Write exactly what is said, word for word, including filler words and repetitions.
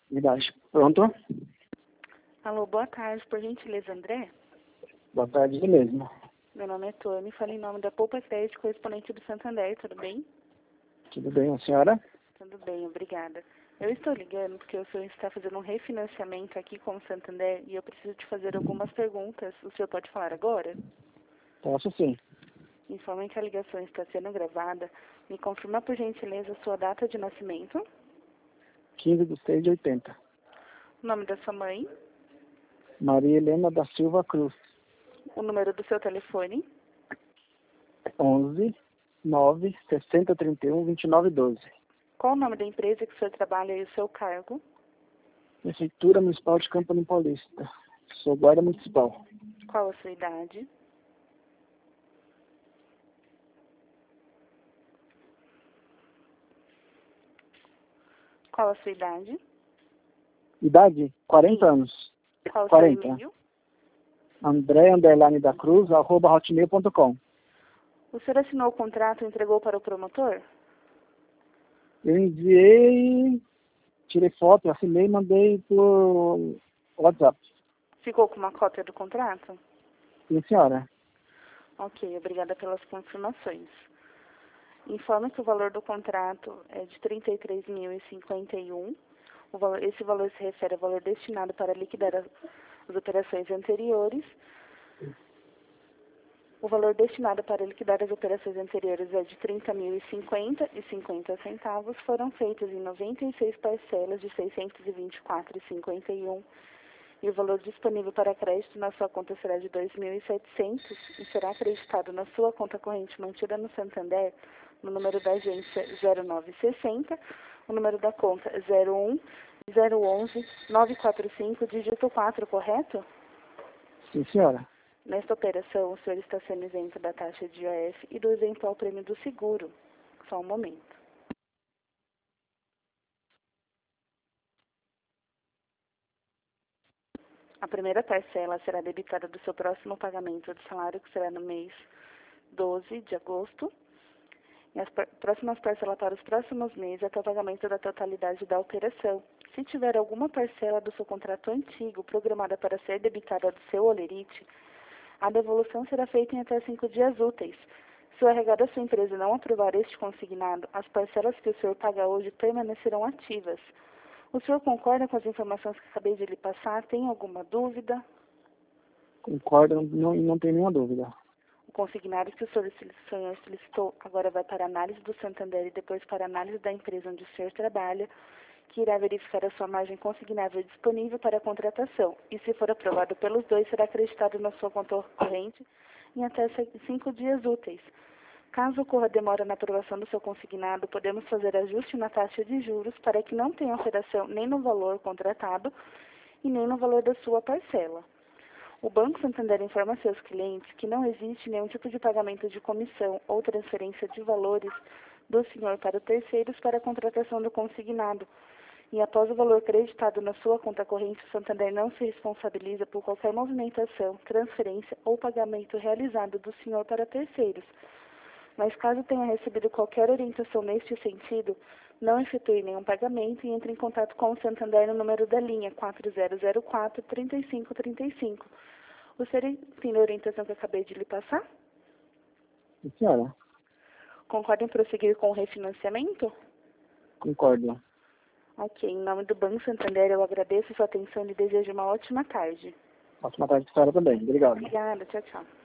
Verdade. Pronto? Alô, boa tarde. Por gentileza, André? Boa tarde, ele mesmo. Meu nome é Tony, falo em nome da Poupa Crédito, correspondente do Santander, tudo bem? Tudo bem, a senhora? Tudo bem, obrigada. Eu estou ligando porque o senhor está fazendo um refinanciamento aqui com o Santander e eu preciso te fazer algumas perguntas. O senhor pode falar agora? Posso sim. Informe que a ligação está sendo gravada. Me confirma, por gentileza, a sua data de nascimento, quinze de seis de oitenta. o nome da sua mãe, Maria Helena da Silva Cruz. o número do seu telefone, onze, nove, sessenta, trinta e um, vinte e nove, doze. qual o nome da empresa que o senhor trabalha e o seu cargo, Prefeitura Municipal de Campo Limpo Paulista. Sou guarda municipal. qual a sua idade, qual a sua idade, Idade? quarenta Sim. anos. qual o quarenta. seu e-mail. André Underline da Cruz, arroba hotmail ponto com. O senhor assinou o contrato e entregou para o promotor? Eu enviei, tirei foto, assinei e mandei por WhatsApp. Ficou com uma cópia do contrato? Sim, senhora. Ok, obrigada pelas confirmações. Informe que o valor do contrato é de trinta e três mil e cinquenta e um. O valor, esse valor se refere ao valor destinado para liquidar as, as operações anteriores. O valor destinado para liquidar as operações anteriores é de trinta mil e cinquenta e cinquenta centavos. Foram feitas em noventa e seis parcelas de seiscentos e vinte e quatro e cinquenta e um. E o valor disponível para crédito na sua conta será de dois mil e setecentos e será acreditado na sua conta corrente mantida no Santander, no número da agência zero nove sessenta, o número da conta zero um zero onze nove quatro cinco, dígito quatro, correto? Sim, senhora. Nesta operação, o senhor está sendo isento da taxa de I O F e do eventual prêmio do seguro. Só um momento. A primeira parcela será debitada do seu próximo pagamento de salário, que será no mês doze de agosto. E as par- próximas parcelas para os próximos meses até o pagamento da totalidade da operação. Se tiver alguma parcela do seu contrato antigo programada para ser debitada do seu holerite, a devolução será feita em até cinco dias úteis. Se o R H da sua empresa não aprovar este consignado, as parcelas que o senhor paga hoje permanecerão ativas. O senhor concorda com as informações que acabei de lhe passar? Tem alguma dúvida? Concordo, não, não tem nenhuma dúvida. O consignado que o senhor senhor solicitou agora vai para a análise do Santander e depois para a análise da empresa onde o senhor trabalha, que irá verificar a sua margem consignável disponível para a contratação. E se for aprovado pelos dois, será acreditado na sua conta corrente em até cinco dias úteis. Caso ocorra demora na aprovação do seu consignado, podemos fazer ajuste na taxa de juros para que não tenha alteração nem no valor contratado e nem no valor da sua parcela. O Banco Santander informa a seus clientes que não existe nenhum tipo de pagamento de comissão ou transferência de valores do senhor para terceiros para a contratação do consignado. E após o valor creditado na sua conta corrente, o Santander não se responsabiliza por qualquer movimentação, transferência ou pagamento realizado do senhor para terceiros. Mas caso tenha recebido qualquer orientação neste sentido, não efetue nenhum pagamento e entre em contato com o Santander no número da linha quatro zero zero quatro, trinta e cinco trinta e cinco. O senhor entendeu a orientação que eu acabei de lhe passar? Sim, senhora. Concorda em prosseguir com o refinanciamento? Concordo. Ok, em nome do Banco Santander, eu agradeço a sua atenção e desejo uma ótima tarde. Ótima tarde, senhora também. Obrigado. Obrigada, tchau, tchau.